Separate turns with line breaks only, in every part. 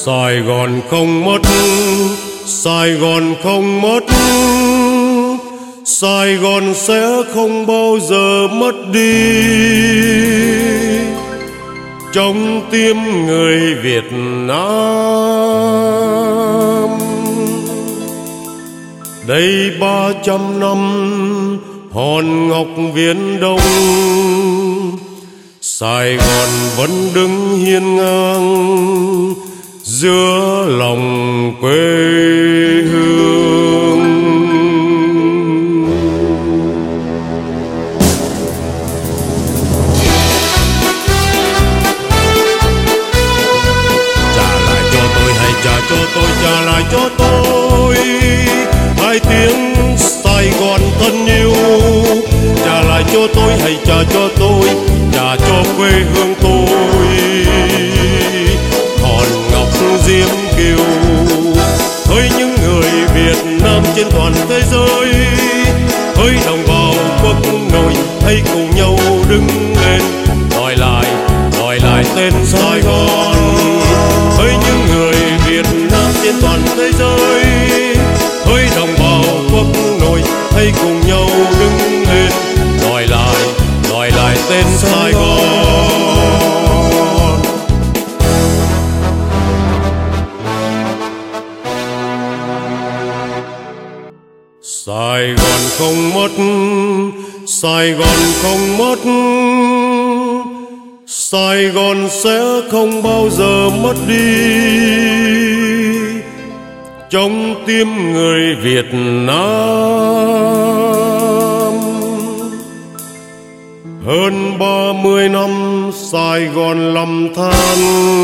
Sài Gòn không mất, Sài Gòn không mất, Sài Gòn sẽ không bao giờ mất đi trong tim người Việt Nam. Đây 300 năm hòn ngọc Viễn Đông, Sài Gòn vẫn đứng hiên ngang giữa lòng quê hương. Trả lại cho tôi, hãy trả cho tôi, trả lại cho tôi hai tiếng Sài Gòn thân yêu. Trả lại cho tôi, hãy trả cho tôi, trả cho quê hương tôi hòn ngọc diễm kiều. Hỡi những người Việt Nam trên toàn thế giới, hỡi đồng bào quốc nội, hãy cùng nhau đứng lên gọi lại tên Sài Gòn. Hỡi những người Việt Nam trên toàn thế giới, hỡi đồng bào quốc nội, hãy cùng nhau đứng lên gọi lại tên Sài Gòn. Sài Gòn không mất, Sài Gòn không mất, Sài Gòn sẽ không bao giờ mất đi trong tim người Việt Nam. Hơn 30 năm Sài Gòn lầm than,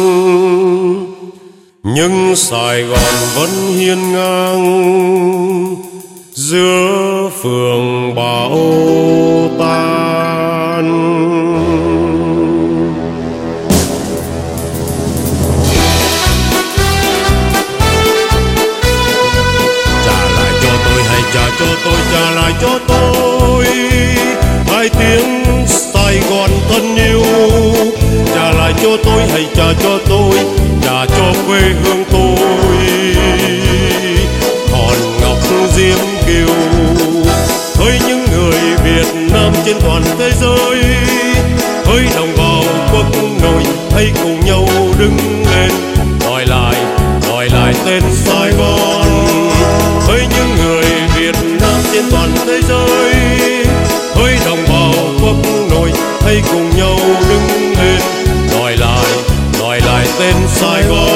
nhưng Sài Gòn vẫn hiên ngang giữa phường bão tan. Trả cho tôi, trả lại cho tôi hai tiếng Sài Gòn thân yêu. Trả lại cho tôi, hãy trả cho tôi, trả cho quê hương tôi hòn ngọc diễm kiều. Hỡi những người Việt Nam trên toàn thế giới, hỡi đồng bào quốc nội, hãy cùng nhau đứng lên gọi lại tên Sài Gòn. Hỡi những người Việt Nam trên toàn thế giới, hỡi đồng bào quốc nội, hãy cùng nhau đứng lên gọi lại tên Sài Gòn.